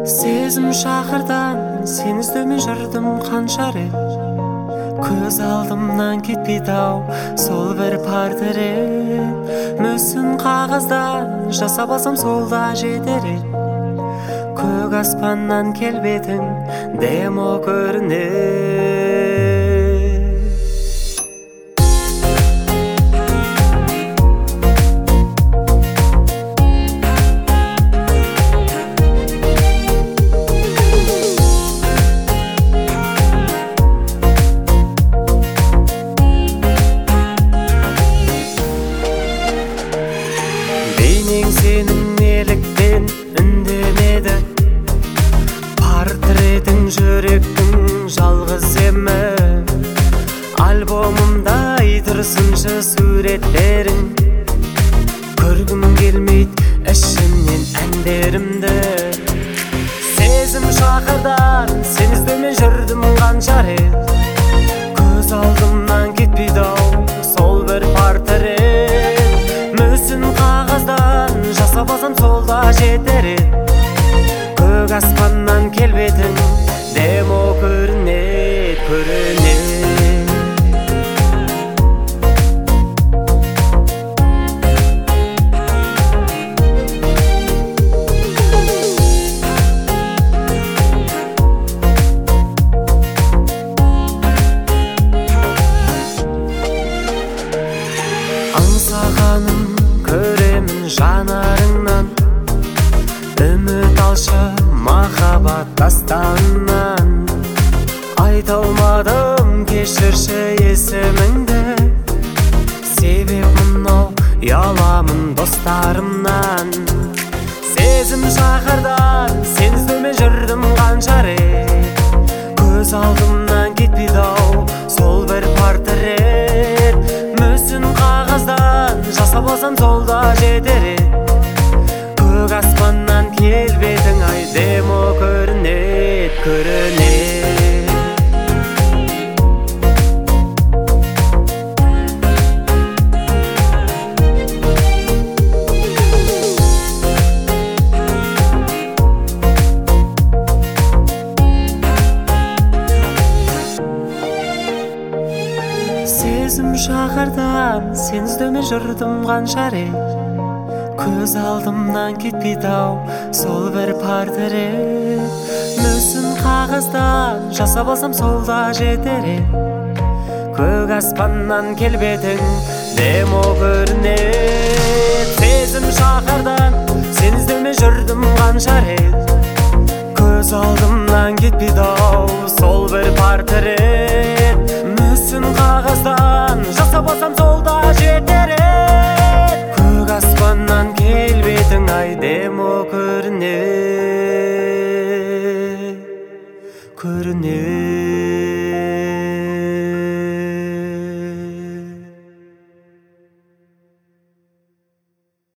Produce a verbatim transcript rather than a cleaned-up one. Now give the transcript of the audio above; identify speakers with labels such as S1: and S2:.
S1: Сезім шақырдан сен іздеумен жүрдім қанша рет. Көз алдымнан кетпейді ау сол бір портрет. Мүсін қағаздан жасап алсам сол да жетер ед. Көк аспаннан келбетің демо көрінер. Бейнең сенің неліктен үндемеді, портретің жүректің жалғыз емі. Альбомымда тұрсыншы суреттерің, көргім келмейді ішімнен әндерімді. Сезім шақырдан сен іздеумен жүрдім қанша рет. Көз алдымнан кетпейді ау сол бір портрет. Мүсін қағаздан жасап алсам сол да жетер ед. Көк аспаннан келбетің демо көрінет, көрінет. Аңсағаным көремін жанарыңнан, үміт алшы махаббат дастанынан. Айта алмадым кешірші есіміңді, себеп мынау ұяламын достарымнан. Сезім шақырдан сен іздеумен жүрдім қанша рет. Көз алдымнан кетпейді ау сол бір портрет. Мүсін қағаздан жасап алсам сол да жетер ед. Көк аспаннан келбетің ай демо көрінет, көрінет. Сезім шақырдан сен іздеумен жүрдім қанша рет. Көз алдымнан кетпейді ау сол бір портрет. Мүсін қағаздан жасап алсам сол да жетер ед. Көк аспаннан келбетің демо көрінет. Сезім шақырдан сен іздеумен жүрдім қанша рет. Көз алдымнан кетпейді ау сол бір портрет. Мүсін қағаздан жасап алсам сол да жетер ед. Көк аспаннан келбетің ай демо көрінет, көрінет.